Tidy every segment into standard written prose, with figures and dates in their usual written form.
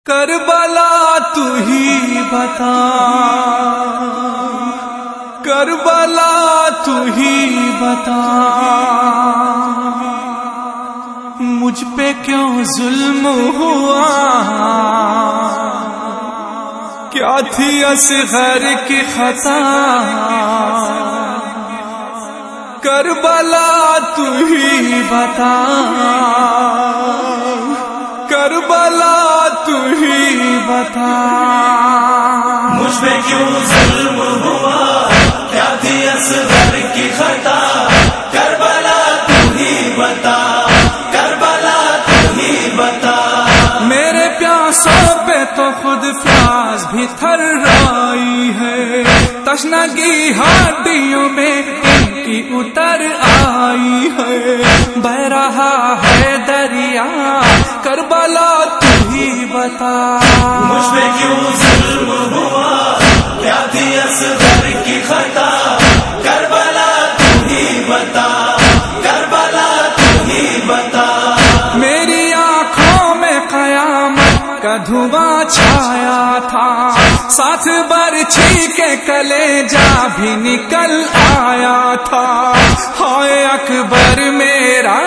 کربلا تو ہی بتا، کربلا تو ہی بتا، مجھ پہ کیوں ظلم ہوا؟ کیا تھی اصغر کی خطا؟ کربلا تو ہی بتا، کربلا تو ہی بتا، مجھ پہ کیوں ظلم ہوا؟ کیا تھی اصغر کی خطا؟ کربلا تو ہی بتا، کربلا تو ہی بتا۔ میرے پیاسوں پہ تو خود پیاس بھی تھر آئی ہے، تشنگی ہڈیوں میں ان کی اتر آئی ہے، بہ رہا ہے دریا، کربلا تو ہی بتا، مجھ پہ کیوں ظلم ہوا؟ کیا تھی اصغر کی خطا؟ کربلا تو ہی بتا، کربلا تو ہی بتا۔ میری آنکھوں میں قیامت کا دھواں چھایا تھا، ساتھ برچھی کے کلیجہ بھی نکل آیا تھا، ہائے اکبر میرا،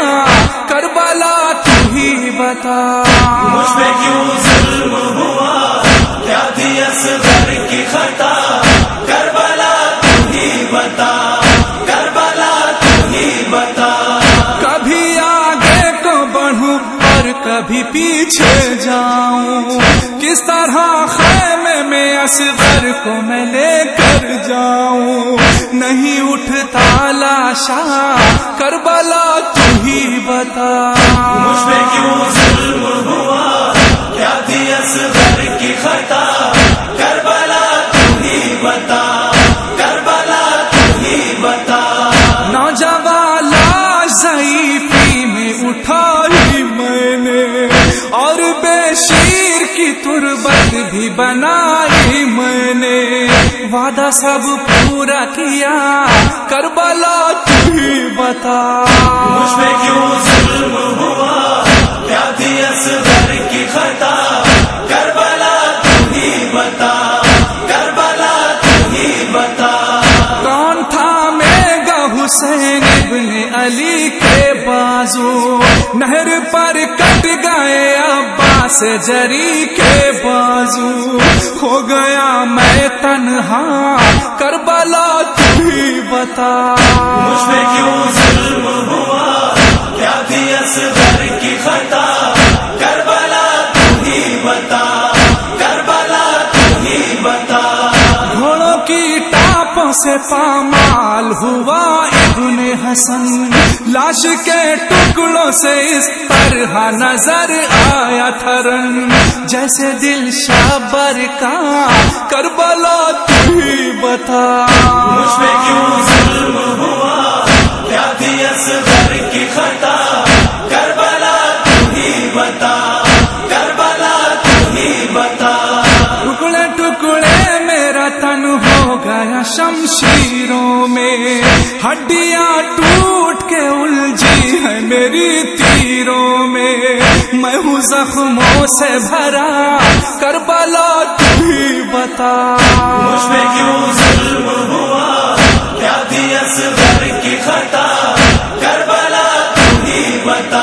کربلا تو ہی بتا، مجھ پہ کیوں ظلم ہوا؟ کیا تھی اصغر کی خطا؟ کربلا تو ہی بتا، کربلا تو ہی بتا۔ کبھی آگے کو بڑھوں اور کبھی پیچھے جاؤں، کس طرح خیمے میں اصغر کو میں لے کر جاؤں، نہیں اٹھتا لاشا، کربلا تو ہی بتا، مجھ پہ کیوں ظلم ہوا؟ کیا تھی اصغر کی خطا؟ کربلا تو ہی بتا، کربلا تو ہی بتا۔ نوجوان لاش ضعیفی میں اٹھائی میں نے، اور بے شیر کی تربت بھی بنائی میں نے، وعدہ سب پورا کیا، کربلا تو ہی بتا، مجھ پہ کیوں ظلم ہوا؟ کیا تھی اصغر کی خطا؟ کربلا تو ہی بتا، کربلا تو ہی بتا۔ کون تھامے گا حسین ابن علی کے بازو؟ نہر پر کٹ گئے عباس جری کے بازو، ہو گیا میں تنہا، کربلا تو ہی بتا، مجھ پہ کیوں ظلم ہوا؟ کیا تھی اصغر کی خطا؟ کربلا تو ہی بتا، کربلا تو ہی بتا۔ گھوڑوں کی ٹاپوں سے پامال ہوا ابن حسن، لاش کے ٹکڑوں سے اس طرح نظر آیا تھرن، جیسے دل شابر کا، کربلا تو ہی بتا، مجھ پہ کیوں ظلم ہوا؟ کیا تھی اصغر کی خطا؟ کربلا تو ہی بتا، کربلا تو ہی بتا۔ ٹکڑے ٹکڑے میرا تن ہو گیا شمشیروں میں، ہڈیاں ٹوٹ کے الجھی ہے میری تیروں میں، میں ہوں زخموں سے بھرا، کربلا تو ہی بتا، مجھ پہ کیوں ظلم ہوا؟ کیا تھی اصغر کی خطا؟ کربلا تو ہی بتا،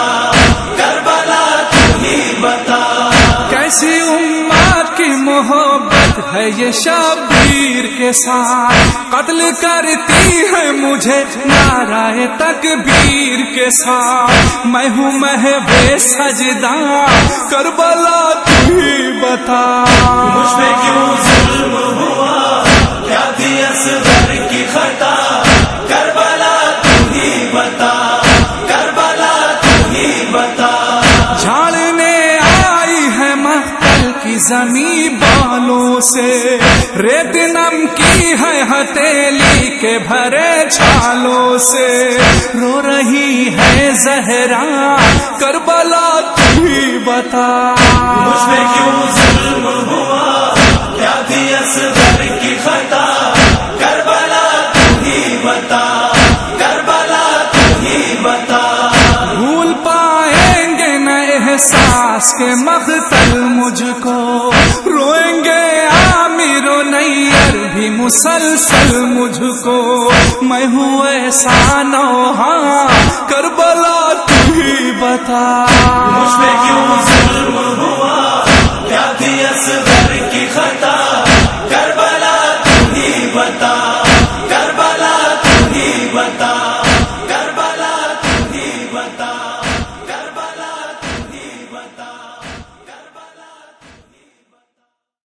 کربلا تو ہی بتا۔ کیسی امت کی محبت ہے یہ شبیر کے ساتھ، قتل کرتی ہے مجھے نعرہ تکبیر کے ساتھ، میں ہوں محو سجدہ، کربلا تو ہی بتا، مجھ پہ کیوں ظلم ہوا؟ کیا تھی اصغر کی خطا؟ کربلا تو ہی بتا، کربلا تو ہی بتا۔ جھاڑنے آئی ہے مقتل کی زمین بالوں سے، ریت نم کی ہے ہتھیلی کے بھرے چھالوں سے، رو رہی ہے زہرا، کربلا تو ہی بتا، مجھ پہ کیوں ظلم ہوا؟ کیا تھی اصغر کی خطا؟ کربلا تو ہی بتا، کربلا تو ہی بتا۔ بھول پائیں گے نہ احساس کے مقتل مجھ کو، کو میں ہوں ایسا نوحہ کربلا تو ہی بتا مجھ پہ کیوں ظلم ہوا